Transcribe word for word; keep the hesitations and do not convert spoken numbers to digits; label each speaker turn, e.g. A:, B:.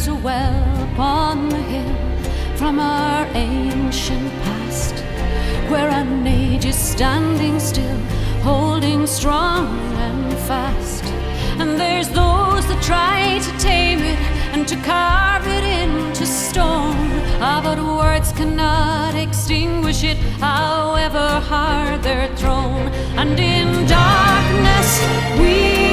A: burns a well upon the hill from our ancient past, where an age is standing still, holding strong and fast. And there's those that try to tame it and to carve it into stone. Ah, but words cannot extinguish it, however hard they're thrown. And in darkness we